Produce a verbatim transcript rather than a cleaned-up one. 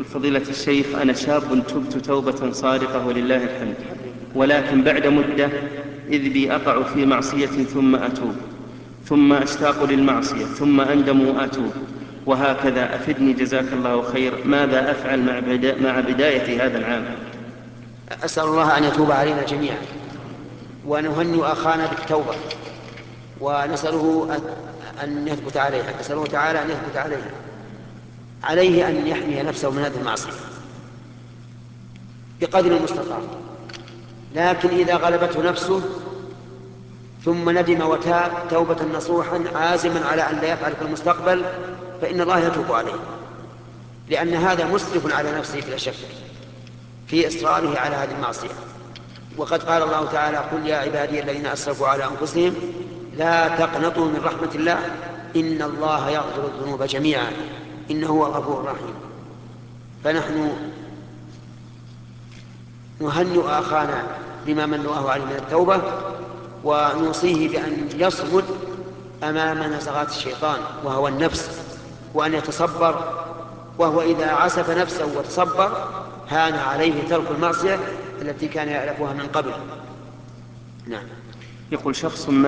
يقول فضيلة الشيخ: أنا شاب تبت توبة صادقة ولله الحمد، ولكن بعد مدة إذ بي أقع في معصية ثم أتوب، ثم أشتاق للمعصية ثم أندم وأتوب، وهكذا. أفدني جزاك الله خير، ماذا أفعل مع, بدا مع بداية هذا العام؟ أسأل الله أن يتوب علينا جميعا، ونهنئ أخانا بالتوبة، ونسأله أن يثبت عليها، نسأله تعالى أن يثبت عليها. عليه أن يحمي نفسه من هذه المعصية بقدر المستطاع، لكن إذا غلبته نفسه ثم ندم وتاب توبة نصوحا عازما على أن لا يفعل في المستقبل، فإن الله يتوب عليه، لأن هذا مسرف على نفسه بلا شك في إصراره على هذه المعصية. وقد قال الله تعالى: قل يا عبادي الذين أسرفوا على أنفسهم لا تقنطوا من رحمة الله إن الله يغفر الذنوب جميعا إنه هو الغفور الرحيم. فنحن نهنئ أخانا بما من الله عليه من التوبة، ونوصيه بأن يصمد أمام نزغات الشيطان وهو النفس، وأن يتصبر، وهو إذا عسف نفسه وتصبر هان عليه ترك المعصية التي كان يألفها من قبل. نعم. يقول شخص